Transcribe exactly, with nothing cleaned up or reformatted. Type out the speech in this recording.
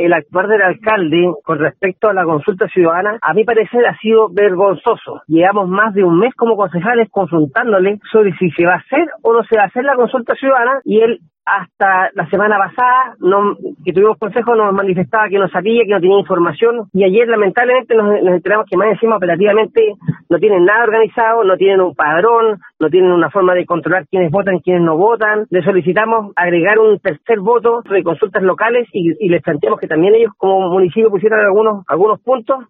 el actuar del alcalde con respecto a la consulta ciudadana, a mi parecer ha sido vergonzoso. Llevamos más de un mes como concejales consultándole sobre si se va a hacer o no se va a hacer la consulta ciudadana, y él hasta la semana pasada, no, que tuvimos consejo, nos manifestaba que no sabía, que no tenía información, y ayer lamentablemente nos, nos enteramos que más encima operativamente no tienen nada organizado, no tienen un padrón, no tienen una forma de controlar quiénes votan y quiénes no votan. Le solicitamos agregar un tercer voto de consultas locales y, y les planteamos que también ellos como municipio pusieran algunos, algunos puntos